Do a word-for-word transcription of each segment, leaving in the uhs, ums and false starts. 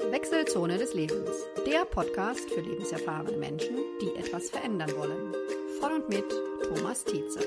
Wechselzone des Lebens, der Podcast für lebenserfahrene Menschen, die etwas verändern wollen. Von und mit Thomas Tietze.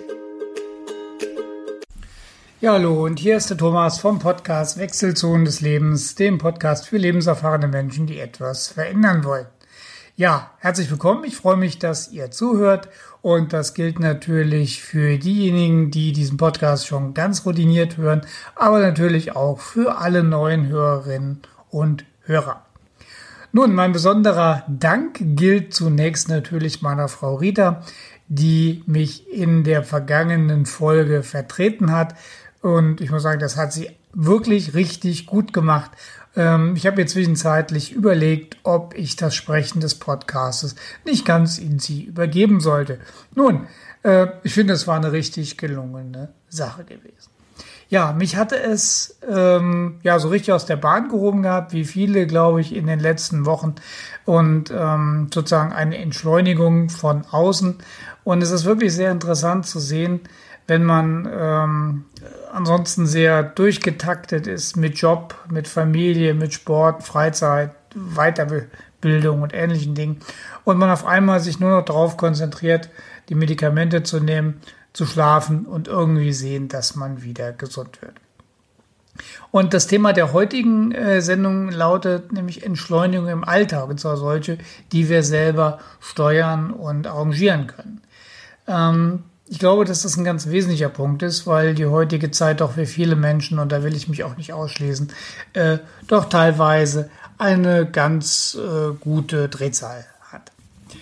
Ja, hallo, und hier ist der Thomas vom Podcast Wechselzone des Lebens, dem Podcast für lebenserfahrene Menschen, die etwas verändern wollen. Ja, herzlich willkommen. Ich freue mich, dass ihr zuhört, und das gilt natürlich für diejenigen, die diesen Podcast schon ganz routiniert hören, aber natürlich auch für alle neuen Hörerinnen und Hörer. Nun, mein besonderer Dank gilt zunächst natürlich meiner Frau Rita, die mich in der vergangenen Folge vertreten hat. Und ich muss sagen, das hat sie wirklich richtig gut gemacht. Ähm, ich habe mir zwischenzeitlich überlegt, ob ich das Sprechen des Podcasts nicht ganz in sie übergeben sollte. Nun, äh, ich finde, es war eine richtig gelungene Sache gewesen. Ja, mich hatte es ähm, ja so richtig aus der Bahn gehoben gehabt, wie viele, glaube ich, in den letzten Wochen, und ähm, sozusagen eine Entschleunigung von außen. Und es ist wirklich sehr interessant zu sehen, wenn man ähm, ansonsten sehr durchgetaktet ist mit Job, mit Familie, mit Sport, Freizeit, Weiterbildung und ähnlichen Dingen, und man auf einmal sich nur noch darauf konzentriert, die Medikamente zu nehmen, zu schlafen und irgendwie sehen, dass man wieder gesund wird. Und das Thema der heutigen äh, Sendung lautet nämlich Entschleunigung im Alltag, und zwar solche, die wir selber steuern und arrangieren können. Ähm, ich glaube, dass das ein ganz wesentlicher Punkt ist, weil die heutige Zeit doch für viele Menschen, und da will ich mich auch nicht ausschließen, äh, doch teilweise eine ganz äh, gute Drehzahl hat.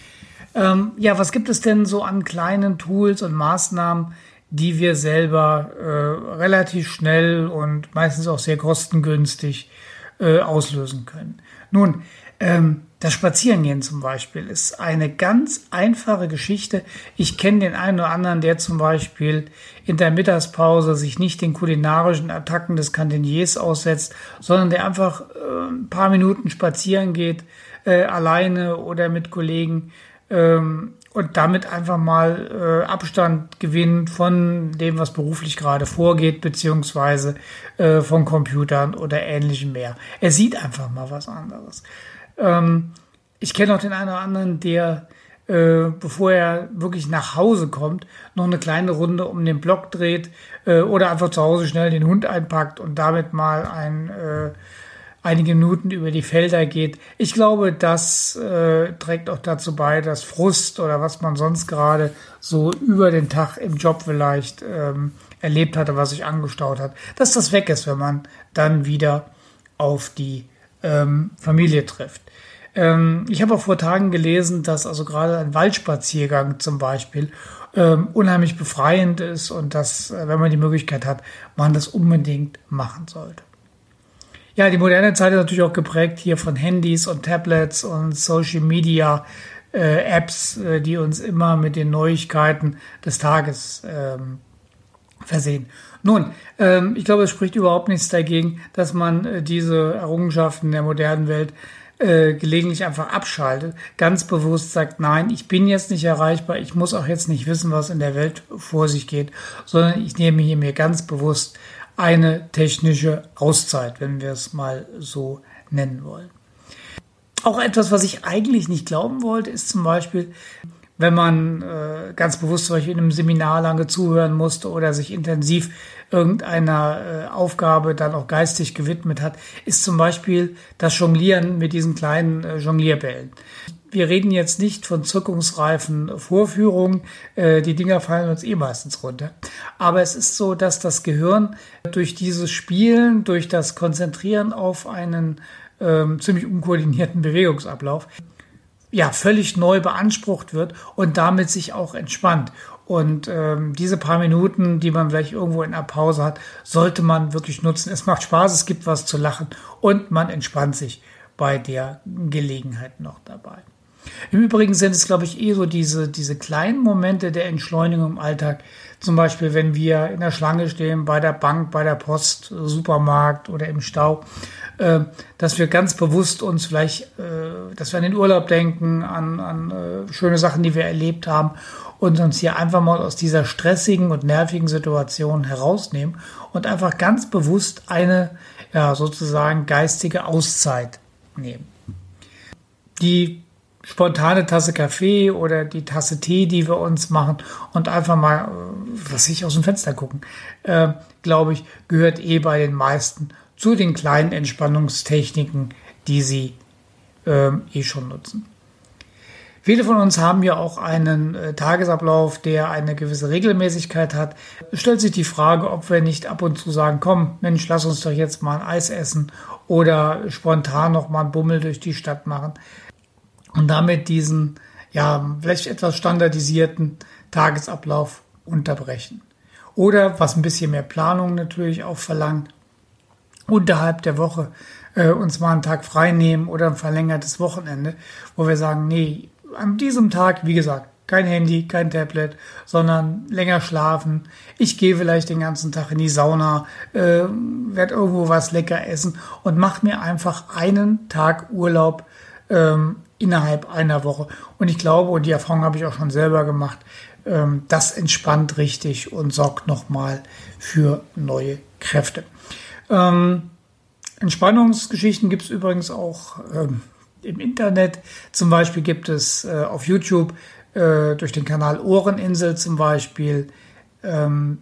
Ähm, ja, was gibt es denn so an kleinen Tools und Maßnahmen, die wir selber äh, relativ schnell und meistens auch sehr kostengünstig äh, auslösen können? Nun, ähm, das Spazierengehen zum Beispiel ist eine ganz einfache Geschichte. Ich kenne den einen oder anderen, der zum Beispiel in der Mittagspause sich nicht den kulinarischen Attacken des Kantiniers aussetzt, sondern der einfach äh, ein paar Minuten spazieren geht, äh, alleine oder mit Kollegen, ähm, und damit einfach mal äh, Abstand gewinnt von dem, was beruflich gerade vorgeht, beziehungsweise äh, von Computern oder ähnlichem mehr. Er sieht einfach mal was anderes. Ähm, ich kenne auch den einen oder anderen, der, äh, bevor er wirklich nach Hause kommt, noch eine kleine Runde um den Block dreht äh, oder einfach zu Hause schnell den Hund einpackt und damit mal ein äh, einige Minuten über die Felder geht. Ich glaube, das äh, trägt auch dazu bei, dass Frust oder was man sonst gerade so über den Tag im Job vielleicht ähm, erlebt hatte, was sich angestaut hat, dass das weg ist, wenn man dann wieder auf die ähm, Familie trifft. Ähm, ich habe auch vor Tagen gelesen, dass also gerade ein Waldspaziergang zum Beispiel ähm, unheimlich befreiend ist und dass, äh, wenn man die Möglichkeit hat, man das unbedingt machen sollte. Ja, die moderne Zeit ist natürlich auch geprägt hier von Handys und Tablets und Social Media äh, Apps, äh, die uns immer mit den Neuigkeiten des Tages ähm, versehen. Nun, ähm, ich glaube, es spricht überhaupt nichts dagegen, dass man äh, diese Errungenschaften der modernen Welt äh, gelegentlich einfach abschaltet, ganz bewusst sagt, nein, ich bin jetzt nicht erreichbar, ich muss auch jetzt nicht wissen, was in der Welt vor sich geht, sondern ich nehme hier mir ganz bewusst eine technische Auszeit, wenn wir es mal so nennen wollen. Auch etwas, was ich eigentlich nicht glauben wollte, ist zum Beispiel, wenn man äh, ganz bewusst zum Beispiel in einem Seminar lange zuhören musste oder sich intensiv irgendeiner äh, Aufgabe dann auch geistig gewidmet hat, ist zum Beispiel das Jonglieren mit diesen kleinen äh, Jonglierbällen. Wir reden jetzt nicht von zuckungsreifen Vorführungen, äh, die Dinger fallen uns eh meistens runter. Aber es ist so, dass das Gehirn durch dieses Spielen, durch das Konzentrieren auf einen ähm, ziemlich unkoordinierten Bewegungsablauf, ja, völlig neu beansprucht wird und damit sich auch entspannt. Und ähm, diese paar Minuten, die man vielleicht irgendwo in einer Pause hat, sollte man wirklich nutzen. Es macht Spaß, es gibt was zu lachen und man entspannt sich bei der Gelegenheit noch dabei. Im Übrigen sind es, glaube ich, eh so diese, diese kleinen Momente der Entschleunigung im Alltag. Zum Beispiel, wenn wir in der Schlange stehen, bei der Bank, bei der Post, Supermarkt oder im Stau, äh, dass wir ganz bewusst uns vielleicht, äh, dass wir an den Urlaub denken, an, an äh, schöne Sachen, die wir erlebt haben und uns hier einfach mal aus dieser stressigen und nervigen Situation herausnehmen und einfach ganz bewusst eine, ja, sozusagen geistige Auszeit nehmen. Die spontane Tasse Kaffee oder die Tasse Tee, die wir uns machen und einfach mal, was ich aus dem Fenster gucken, äh, glaube ich, gehört eh bei den meisten zu den kleinen Entspannungstechniken, die sie äh, eh schon nutzen. Viele von uns haben ja auch einen äh, Tagesablauf, der eine gewisse Regelmäßigkeit hat. Es stellt sich die Frage, ob wir nicht ab und zu sagen, komm, Mensch, lass uns doch jetzt mal ein Eis essen oder spontan noch mal einen Bummel durch die Stadt machen und damit diesen, ja, vielleicht etwas standardisierten Tagesablauf unterbrechen. Oder, was ein bisschen mehr Planung natürlich auch verlangt, unterhalb der Woche äh, uns mal einen Tag frei nehmen oder ein verlängertes Wochenende, wo wir sagen, nee, an diesem Tag, wie gesagt, kein Handy, kein Tablet, sondern länger schlafen. Ich gehe vielleicht den ganzen Tag in die Sauna, äh, werde irgendwo was lecker essen und mache mir einfach einen Tag Urlaub ähm, innerhalb einer Woche. Und ich glaube, und die Erfahrung habe ich auch schon selber gemacht, ähm, das entspannt richtig und sorgt nochmal für neue Kräfte. Ähm, Entspannungsgeschichten gibt es übrigens auch ähm, im Internet. Zum Beispiel gibt es äh, auf YouTube äh, durch den Kanal Ohreninsel zum Beispiel ähm,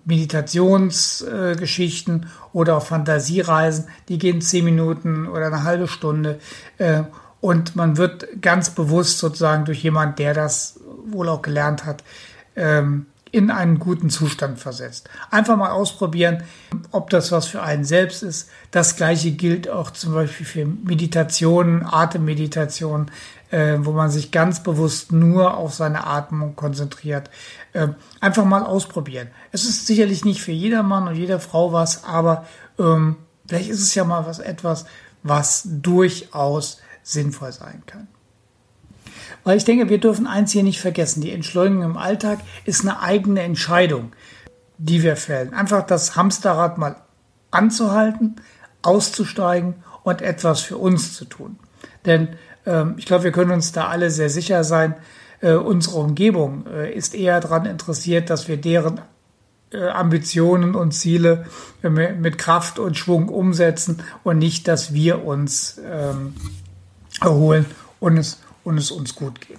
Meditationsgeschichten äh, oder auch Fantasiereisen. Die gehen zehn Minuten oder eine halbe Stunde äh, und man wird ganz bewusst sozusagen durch jemand, der das wohl auch gelernt hat, ähm, in einen guten Zustand versetzt. Einfach mal ausprobieren, ob das was für einen selbst ist. Das Gleiche gilt auch zum Beispiel für Meditationen, Atemmeditationen, äh, wo man sich ganz bewusst nur auf seine Atmung konzentriert. Äh, einfach mal ausprobieren. Es ist sicherlich nicht für jeder Mann und jede Frau was, aber ähm, vielleicht ist es ja mal was etwas, was durchaus sinnvoll sein kann. Weil ich denke, wir dürfen eins hier nicht vergessen. Die Entschleunigung im Alltag ist eine eigene Entscheidung, die wir fällen. Einfach das Hamsterrad mal anzuhalten, auszusteigen und etwas für uns zu tun. Denn ähm, ich glaube, wir können uns da alle sehr sicher sein, äh, unsere Umgebung äh, ist eher daran interessiert, dass wir deren äh, Ambitionen und Ziele äh, mit Kraft und Schwung umsetzen und nicht, dass wir uns ähm, erholen und es und es uns gut geht.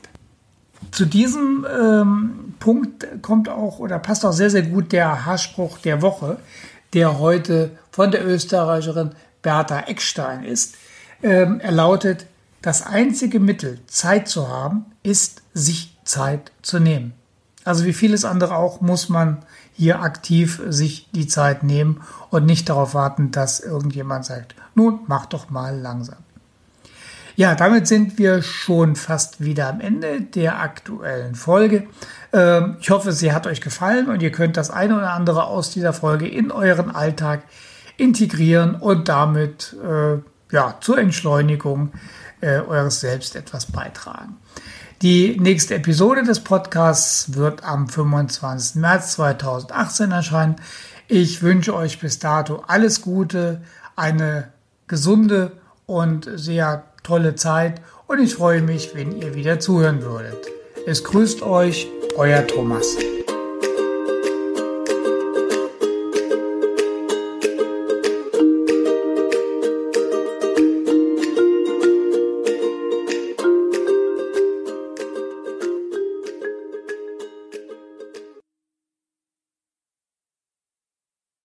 Zu diesem ähm, Punkt kommt auch oder passt auch sehr, sehr gut der Haarspruch der Woche, der heute von der Österreicherin Berta Eckstein ist. Ähm, er lautet, das einzige Mittel, Zeit zu haben, ist, sich Zeit zu nehmen. Also wie vieles andere auch, muss man hier aktiv sich die Zeit nehmen und nicht darauf warten, dass irgendjemand sagt, nun, mach doch mal langsam. Ja, damit sind wir schon fast wieder am Ende der aktuellen Folge. Ähm, ich hoffe, sie hat euch gefallen und ihr könnt das eine oder andere aus dieser Folge in euren Alltag integrieren und damit äh, ja, zur Entschleunigung äh, eures Selbst etwas beitragen. Die nächste Episode des Podcasts wird am fünfundzwanzigsten März zweitausendachtzehn erscheinen. Ich wünsche euch bis dato alles Gute, eine gesunde und sehr tolle Zeit und ich freue mich, wenn ihr wieder zuhören würdet. Es grüßt euch, euer Thomas.